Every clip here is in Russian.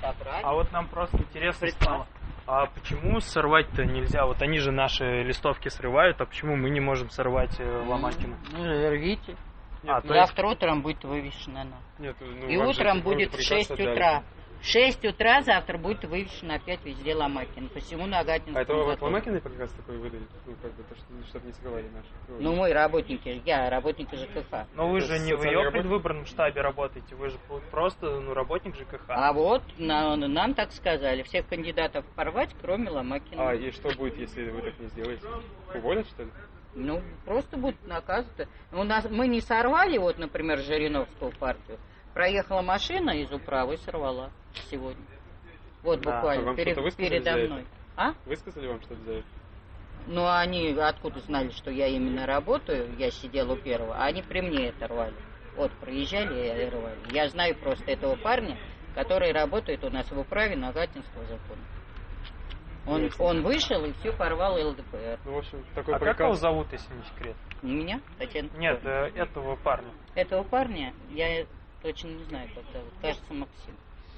собрали. А вот нам просто интересно стало, а почему сорвать-то нельзя? Вот они же наши листовки срывают, а почему мы не можем сорвать Ломакину? Ну, рвите. Нет, Завтра утром будет вывешена она. Нет, И утром будет в 6 утра. В 6 утра завтра будет вывешена опять везде Ломакин. По всему Нагатинскому. А это вот закону. Ломакины как раз такой выдали? Ну, как бы, то, чтобы не сковали наши. Ну, мы работники, я работник ЖКХ. Но вы же не в социальный ее работник? предвыборном штабе работаете, вы же просто работник ЖКХ. А вот нам так сказали, всех кандидатов порвать, кроме Ломакина. А, и что будет, если вы так не сделаете? Уволят, что ли? Ну, просто будут наказаны. Мы не сорвали, вот, например, Жириновскую партию. Проехала машина из управы и сорвала сегодня. Вот Да. буквально Вам что-то высказали передо за мной. А? Высказали вам что-то за это? Ну, они откуда знали, что я именно работаю? Я сидела у первого, а они при мне это рвали. Вот, проезжали и рвали. Я знаю просто этого парня, который работает у нас в управе Нагатинского закона. Он вышел и все порвал ЛДПР. Ну, в общем, такой А как приказ. его зовут, если не секрет? Меня? Татьяна? Нет, этого парня. Этого парня я точно не знаю, как зовут. Кажется, Максим.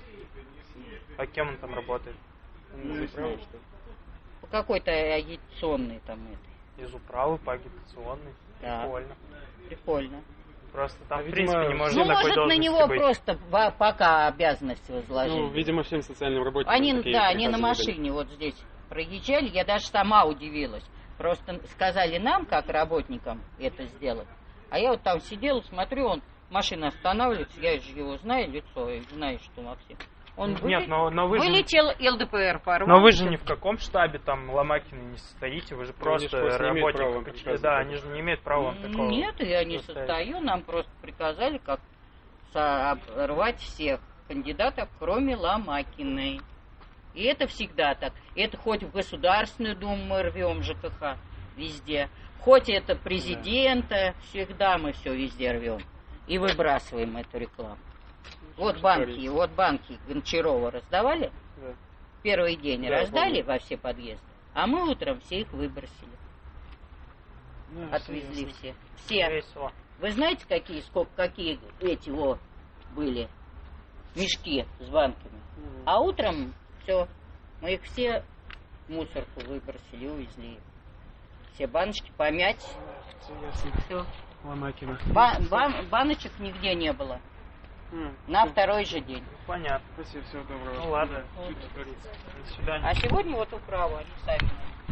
А кем он там работает? Не знаю. Что ли? По какой-то агитационной там этой. Из управы по агитационной. Да. Прикольно. Прикольно. Просто там, в видимо, принципе, не может Ну, на такой может, на должности него быть. просто пока обязанности возложили. Ну, видимо, всем социальным работникам Они такие на приказы выдали. машине вот здесь проезжали, я даже сама удивилась. Просто сказали нам, как работникам, это сделать. А я вот там сидела, смотрю, машина останавливается, я же его знаю, лицо, и знаю, что Максим. Он Нет, но вы же... вылетел ЛДПР порвал. Но вы же ни в каком штабе там Ломакина не состоите, вы же Ну, они просто же просто не имеют права вам работник. приказывать. Да, они же не имеют права вам такого. Нет, я не составить. состою, нам просто приказали, как рвать всех кандидатов, кроме Ломакиной. И это всегда так. Это хоть в Государственную Думу мы рвем ЖКХ, везде. Хоть это президента, всегда мы все везде рвем. И выбрасываем эту рекламу. Вот банки Гончарова раздавали. Да. Первый день Да, раздали помню. во все подъезды. А мы утром все их выбросили. Да, Отвезли ясно. все. Все. Весело. Вы знаете, какие эти были мешки с банками? А утром все, мы их все в мусорку выбросили, увезли. Все баночки помять. Все ясно. Все. Ломакина. Баночек нигде не было. На второй же день. Понятно. Спасибо, всего доброго. Ну ладно. Чуть, как говорится. До свидания. А сегодня вот управа, они сами.